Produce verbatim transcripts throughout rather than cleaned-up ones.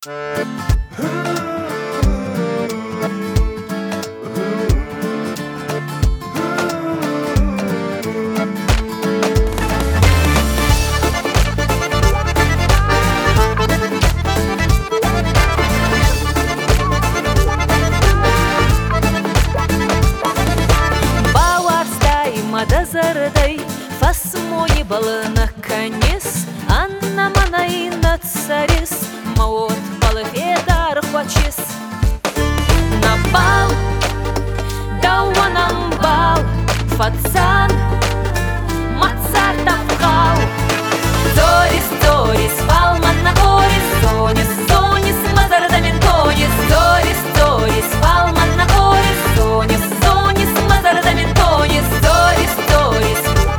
Мадазардай, фасмони балына канес, Анна манаина царис, Маот балфедар хвачес. На бал, дауанам бал, Фацан, Мацарта вхал. Дорис, Дорис, Фалман на горис, Сонис, Сонис, Мазардаментонис. Дорис, Дорис, Фалман на горис, Сонис, Сонис, Мазардаментонис. Дорис, Дорис,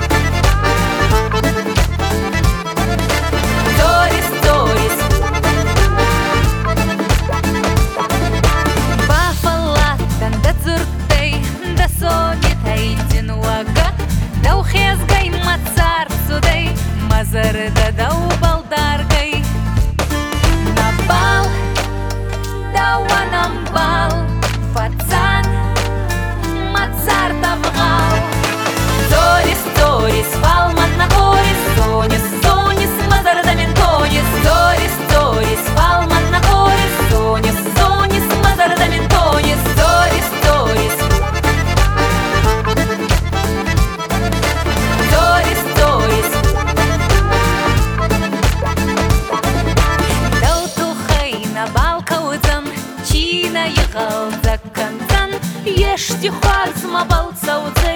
Дорис, Дорис. Бафалаттан да цуртей, да согитай динуага, да ухезгай мацар цудей, Мазарда да убалдаргай. На бал, да уанам бал, Фацан, Мацарта вгал. Дорис, Дорис, Фалман на горис, Сонис, Сонис, Мазардаментонис. Дорис, Дорис, Фалман на горис, Сонис, Сонис, Мазардаментонис. Дорис, Дорис, Дорис, Дорис. Даутухай на балкаудзан, Чина ехал за канцан, Ешти харзма балцаудзей.